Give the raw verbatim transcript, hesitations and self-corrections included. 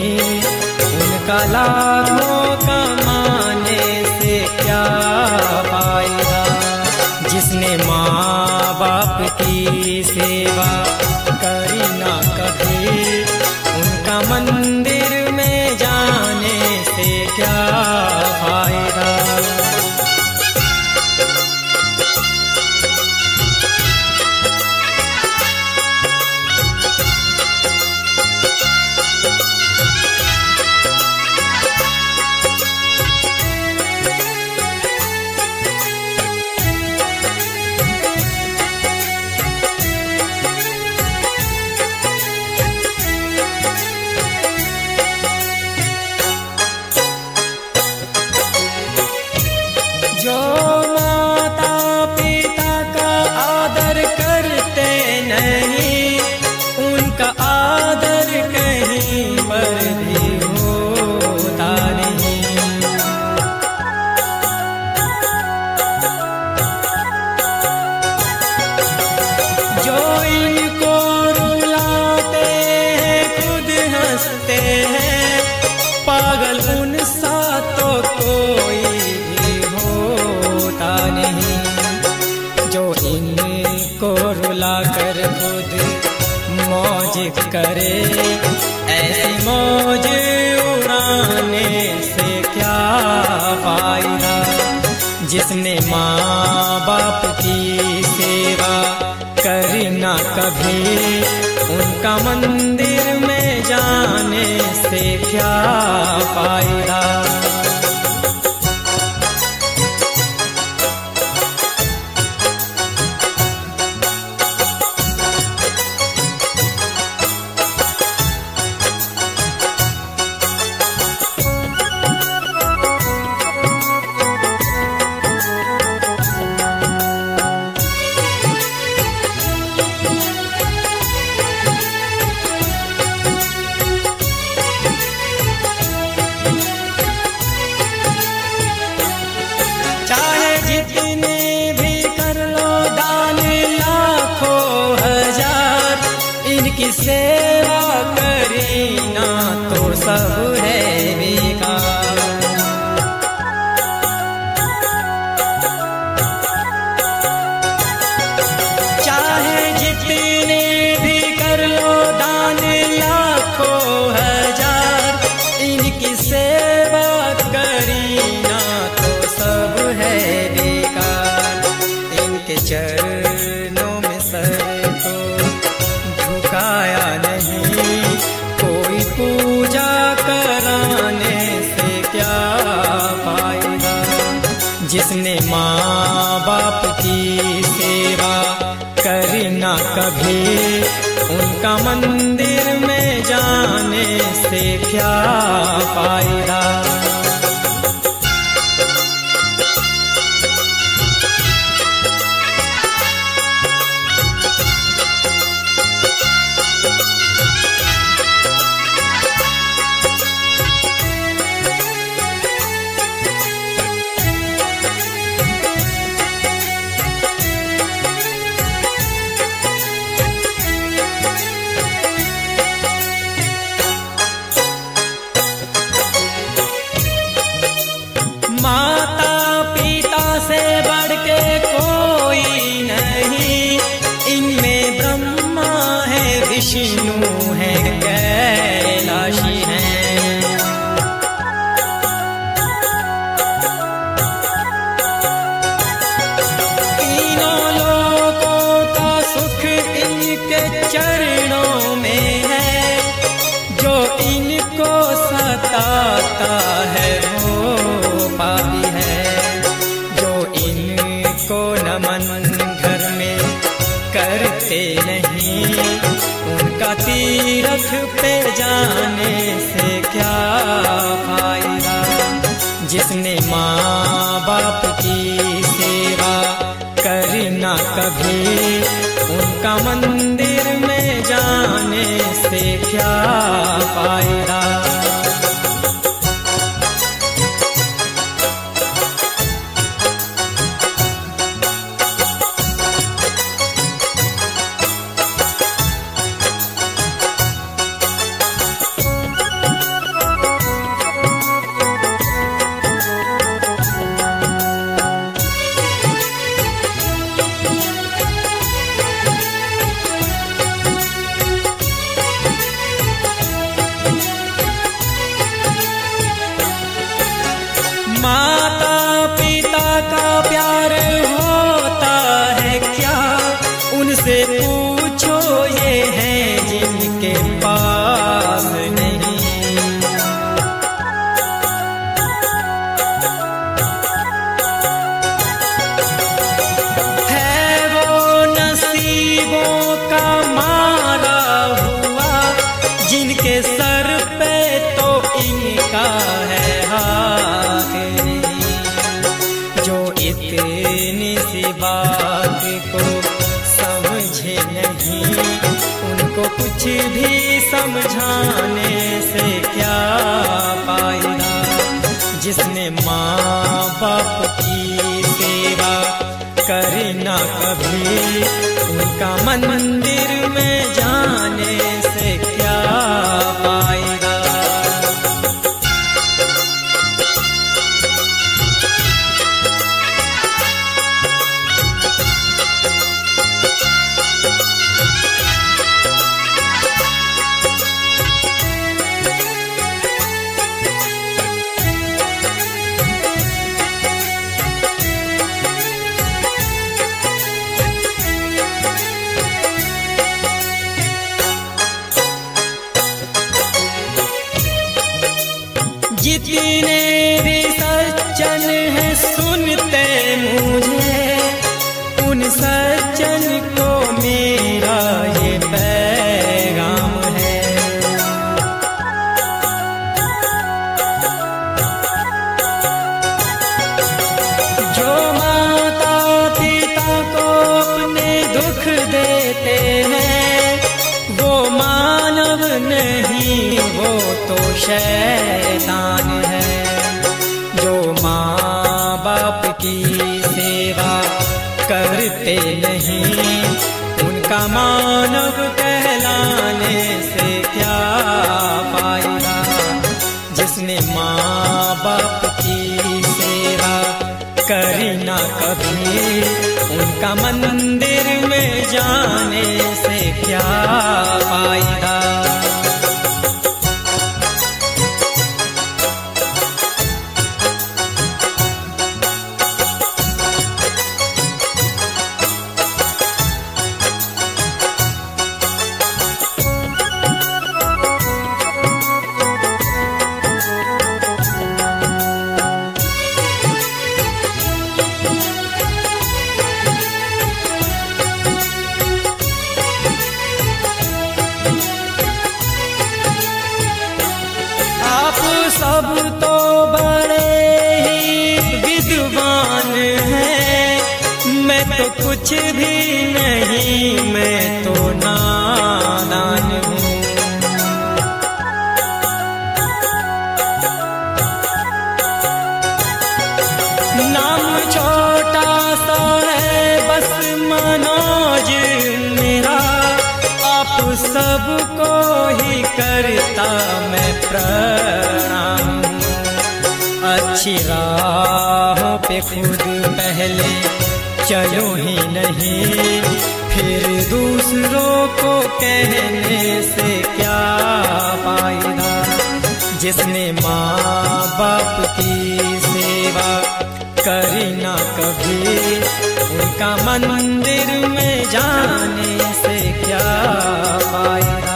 नहीं, उनका लाखों कमाने से क्या फायदा। जिसने माँ बाप की सेवा करी ना कभी, उनका मंदिर में जाने से क्या फायदा। जो माता पिता का आदर करते नहीं, उनका आदर कहीं पर भी होता नहीं। जो इनको रुलाते हैं खुद हंसते हैं, पागल उनसा तो कोई नहीं। जो इनको रुला कर खुद मौज करे, ऐसी मौज उड़ाने से क्या फायदा। जिसने माँ बाप की सेवा करी ना कभी, उनका मंदिर में जाने से क्या फायदा। जितने भी कर लो दान लाखों हजार, इनकी सेवा करी ना तो सब है बेकार। चाहे जितने भी कर लो दान लाखों हजार, इनकी सेवा करी ना तो सब है बेकार। इनके चरणों में सर को झुकाया नहीं, कोई पूजा कराने से क्या फायदा। जिसने माँ बाप की सेवा करी ना कभी, उनका मंदिर में जाने से क्या फायदा। माता पिता से बढ़ के कोई नहीं, इनमें ब्रह्मा है विष्णु है कैलाशी है। तीनों लोगों का सुख इनके चरणों में है, जो इनको सताता है पापी है। जो इनको नमन घर में करते नहीं, उनका तीर्थ पे जाने से क्या फायदा। जिसने माँ बाप की सेवा करी ना कभी, उनका मंदिर में जाने से क्या फायदा। का है आखिर नहीं। जो इतनी सी बात को समझे नहीं, उनको कुछ भी समझाने से क्या फायदा। जिसने माँ बाप की सेवा करना कभी, उनका मंदिर में जाने से क्या फायदा। जितने भी सज्जन हैं सुनते मुझे, उन सज्जन को मेरा ये पैगाम है। जो माता पिता को अपने दुख देते हैं, वो मानव नहीं, वो तो शैतान है। जो माँ बाप की सेवा करते नहीं, उनका मानव कहलाने से क्या फायदा। जिसने माँ बाप की सेवा करना कभी, उनका मंदिर में जाने से क्या फायदा। सब तो बड़े ही विद्वान हैं, मैं तो कुछ भी नहीं, मैं तो नादान हूँ। नाम छोटा सा है बस मनोज मेरा, आप सबको ही करता मैं प्रणाम। अच्छी राहों पे खुद पहले चलो ही नहीं, फिर दूसरों को कहने से क्या फायदा। जिसने माँ बाप की सेवा करना कभी, उनका मंदिर में जाने से क्या फायदा।